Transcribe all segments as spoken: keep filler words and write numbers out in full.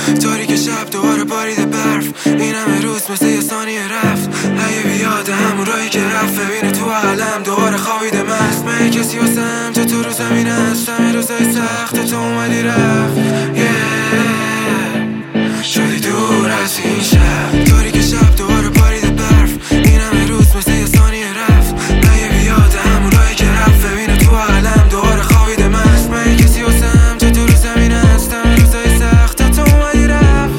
تاریک شب دوباره بارید برف، این همه روز مثل یه ثانیه رفت. اگه بیاد همون راهی که رفت، ببینه تو عالم دوباره خوابیده مست. من کسی واسم تو تو رو زمین هست، همه روزای سخت تو اومدی رفت. yeah. شدی دور از این شب، تاریک شب دوباره بارید برف، این همه روز مثل یه ثانیه رفت. اگه بیاد همون راهی که رفت، ببینه تو عالم دوباره خوابیده مست. من کسی واسم تو تو رو زمین هست، همه روزای سخت تو اومدی رفت.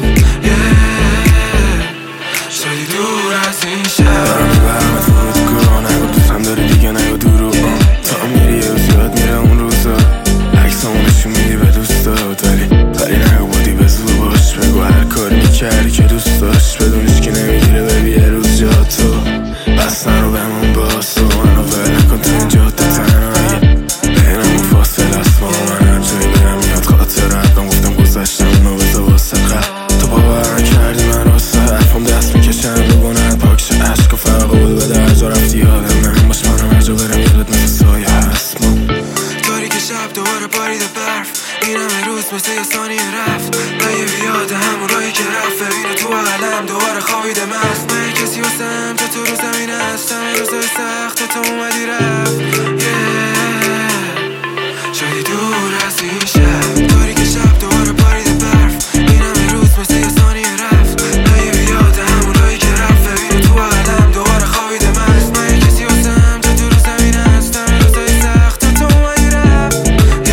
yeah. شدی دور از این شب. دارم برمت فرو تو گروه، نگو دوستم داری دیگه نگو درو. تا میری یه روز یاد میره اون روزا، عکسامو نشون میدی به دوستات، ولی ولی نگو بودی به زور باش. بگو هر کاری میکردی که دوست داشت، بدونیش که نمیگیره ببی یه روز جا تو. بس نرو بهمون باز تو، منو ول نکن تو این جاده تنهایی. بینمون فاصله است با من، هر جایی برم میاد خاطرت. من گفتم گذشتم اونو بذار واسه قبل، تو باور نکردی من واسه حرفم دست میکشم رو گناهت پاک شه. عشق و فرق بود بده هر جا رفتی یادم من باش، منم هر جا برم یادت مثل سایه هست. من تاریک شب دوباره بارید برف، این همه روز مثل یه ثانیه رفت. اگه بیاد همون راهی که رفت، ببینه تو عالم دوباره خوابیده مست. من کسی واسم تو تو رو زمین هست، همه روزای سخت تو اومدی رفت. yeah. شدی دور از این شب، تاریک شب دوباره بارید برف، این همه روز مثل یه ثانیه رفت. اگه بیاد همون راهی که رفت، ببینه تو عالم دوباره خوابیده مست. من کسی واسم تو تو رو زمین هست، همه روزای سخت تو اومدی رفت.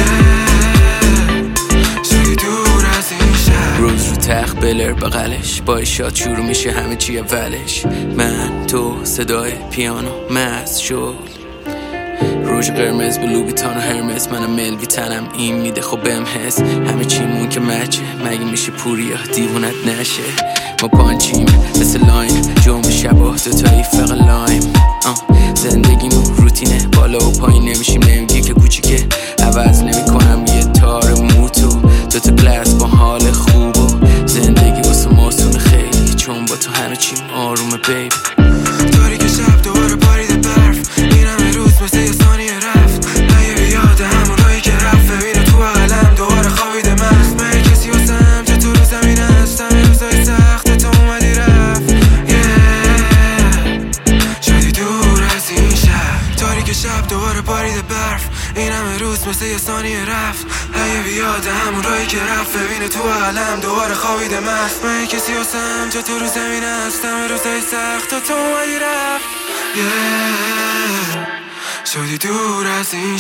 yeah. شدی دور از این شب. روز رو تخت بلر بغلش، با شاد شروع میشه همه چی اولش. من تو صدای پیانو مست شد، روژ قرمز به لوبیتان و هرمز. منم ملوی تنم این میده خب بهم حس، همه چیمون که مچه. مگه میشه پوری یا دیوونت نشه؟ ما پانچیم مثل لایم، جنب شبا دوتایی فقط لایم. زندگیمون روتینه، بالا و پایین نمیشیم، نمیگی که کوچیکه. عوض نمیکنم یه تار موتو، دوتا گلاس با حال خوب و زندگی واسه ماسون خیلی، چون با تو همه چیم آرومه بیبی. تاریک شب دوباره بارید برف، این همه روز مثل یه ثانیه رفت. اگه بیاد همون راهی که رفت، ببینه تو عالم دوباره خوابیده مست. من کسی واسم تو تو رو زمین هست، همه روزای سخت تو اومدی رفت. yeah. شدی دور از این شب، تاریک شب دوباره بارید برف، این همه روز مثل یه ثانیه رفت. اگه بیاد همون راهی که رفت، ببینه تو عالم دوباره خوابیده مست. من کسی واسم تو تو رو زمین هست، همه روزای سخت تو اومدی رفت. yeah. شدی دور از این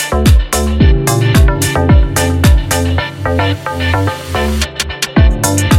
شب.